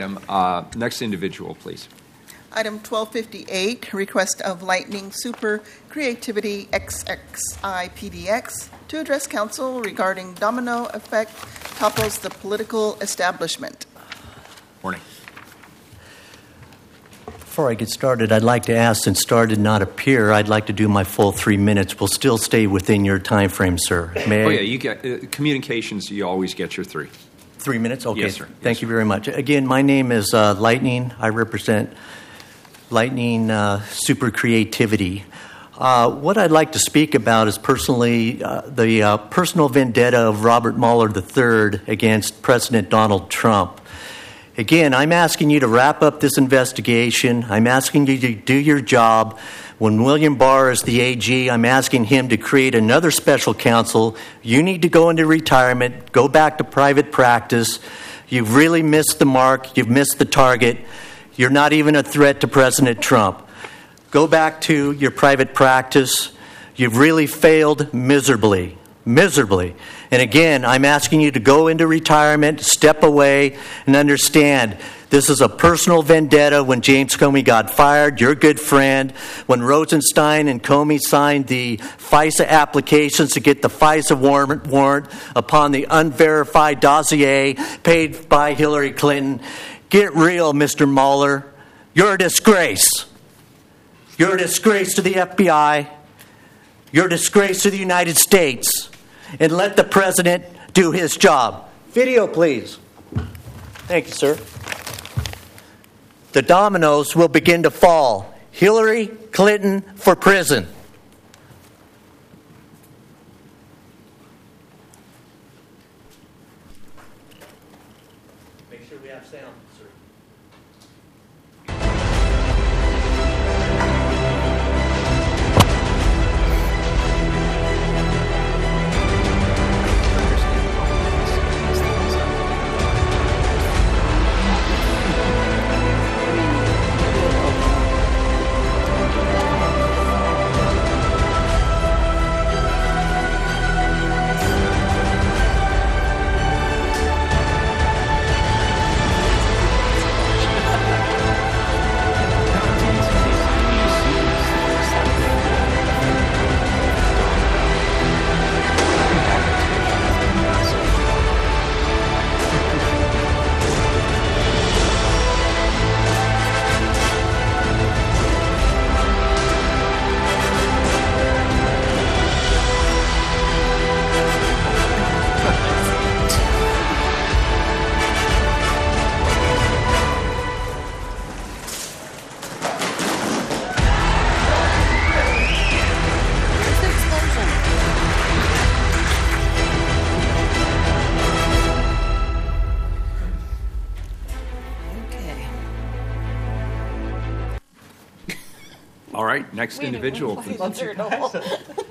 item. Next individual, please. Item 1258, request of Lightning Super Creativity XXI PDX to address council regarding domino effect topples the political establishment. Morning. Before I get started, I'd like to ask, since Star did not appear, I'd like to do my full 3 minutes. We'll still stay within your time frame, sir. May I? You get communications. You always get your 3. 3 minutes? Okay. Yes, sir. Thank you very much. Again, my name is Lightning. I represent Lightning Super Creativity. What I'd like to speak about is personally the personal vendetta of Robert Mueller III against President Donald Trump. Again, I'm asking you to wrap up this investigation. I'm asking you to do your job. When William Barr is the AG, I'm asking him to create another special counsel. You need to go into retirement, go back to private practice. You've really missed the mark. You've missed the target. You're not even a threat to President Trump. Go back to your private practice. You've really failed miserably. Miserably. And again, I'm asking you to go into retirement, step away, and understand this is a personal vendetta. When James Comey got fired, your good friend, when Rosenstein and Comey signed the FISA applications to get the FISA warrant upon the unverified dossier paid by Hillary Clinton. Get real, Mr. Mueller. You're a disgrace. You're a disgrace to the FBI. You're a disgrace to the United States. And let the president do his job. Video, please. Thank you, sir. The dominoes will begin to fall. Hillary Clinton for prison. Make sure we have sound, sir. All right, next individual, please.